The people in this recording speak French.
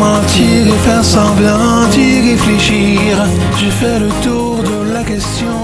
mentir et faire semblant d'y réfléchir. J'ai fait le tour de la question.